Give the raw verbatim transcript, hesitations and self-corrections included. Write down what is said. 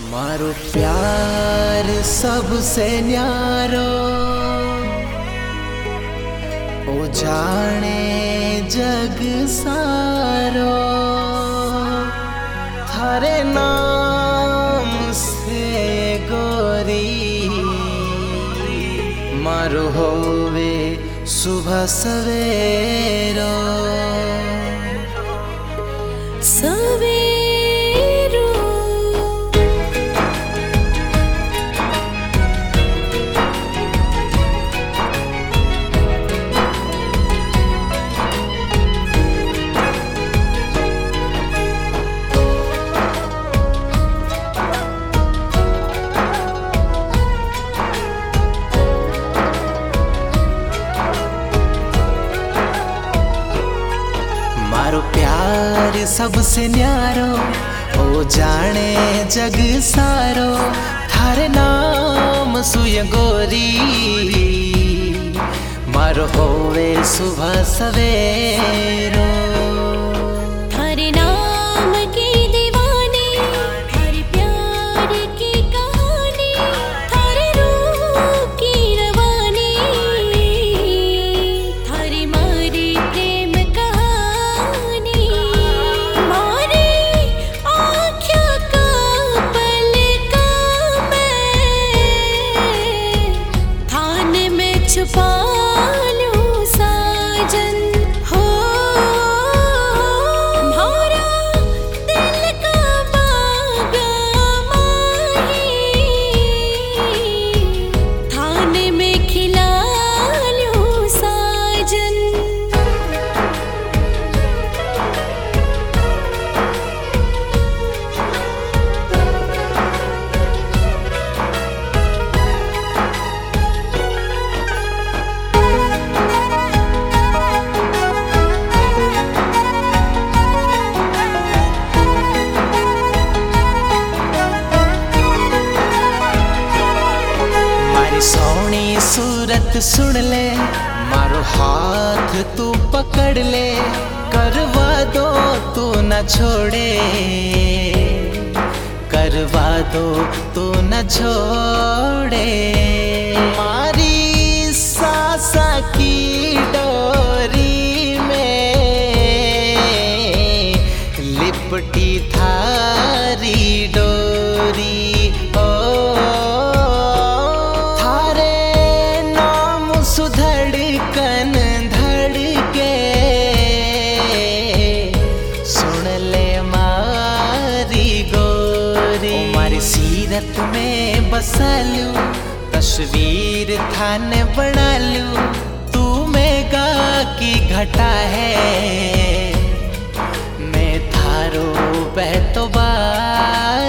मारो प्यार सबसे न्यारो ओ जाने जग सारो थारे नाम से गोरी मारो होवे सुबह सवेरो सवेरो मारो प्यार सबसे न्यारो ओ जाने जग सारो थारे नाम सुय गोरी मारो होवे सुबह सवेरो थारे नाम की दीवानी थारे प्यार की कहानी थारे रूप की रवानी थारे मारी प्रेम कहानी मारे आँखों का पलका मैं थान में छुपा लूं साजन हो भौरा दिल का बागा माही थान में खिला लूं साजन। सोनी सूरत सुन ले मारो हाथ तू पकड़ ले करवा दो तू न छोड़े करवा दो तू न छोड़े मारी सासा की डोरी में लिपटी थारी डोरी ओ धड़कन धड़के सुन ले मारी गोरी मारी सीरत में बसालू तस्वीर थान बना लू तू मेगा की घटा है मैं थारो बहतो बार